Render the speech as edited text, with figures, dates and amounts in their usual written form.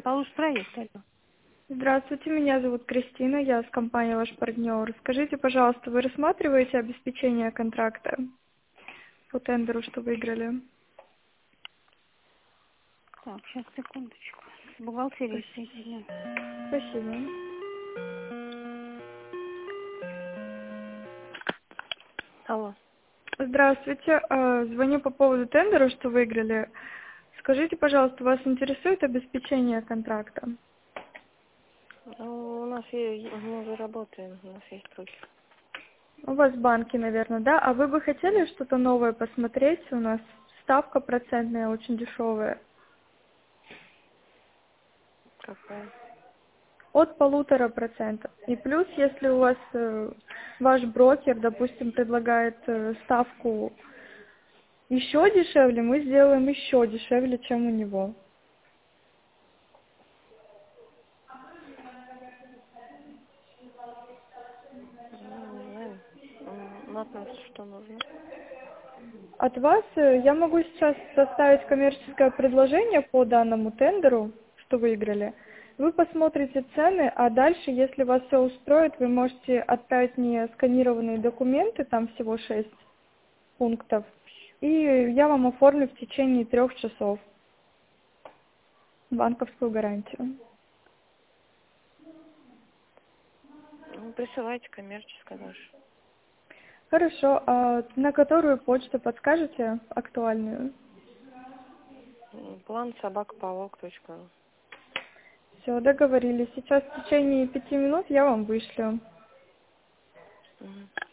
Получпроект, алло. Здравствуйте, меня зовут Кристина, я с компании «Ваш партнер». Скажите, пожалуйста, вы рассматриваете обеспечение контракта по тендеру, что выиграли? Так, сейчас, секундочку. С бухгалтерией соединяю. Спасибо. Алло. Здравствуйте, звоню по поводу тендера, что выиграли. Скажите, пожалуйста, вас интересует обеспечение контракта? Ну, у нас есть, мы уже работаем, у нас есть брокер. У вас банки, наверное, да? А вы бы хотели что-то новое посмотреть? У нас ставка процентная, очень дешевая. Какая? От 1,5%. И плюс, если у вас ваш брокер, допустим, предлагает ставку еще дешевле, мы сделаем еще дешевле, чем у него. Ну, не знаю. От нас что нужно? От вас я могу сейчас составить коммерческое предложение по данному тендеру, что выиграли. Вы посмотрите цены, а дальше, если вас все устроит, вы можете отправить мне сканированные документы, там всего 6 пунктов, и я вам оформлю в течение 3 часов банковскую гарантию. Ну, присылайте коммерческое ваше. Хорошо, а на которую почту подскажете актуальную? План собакапавок.ру. Все, договорились. Сейчас в течение 5 минут я вам вышлю. Мгм.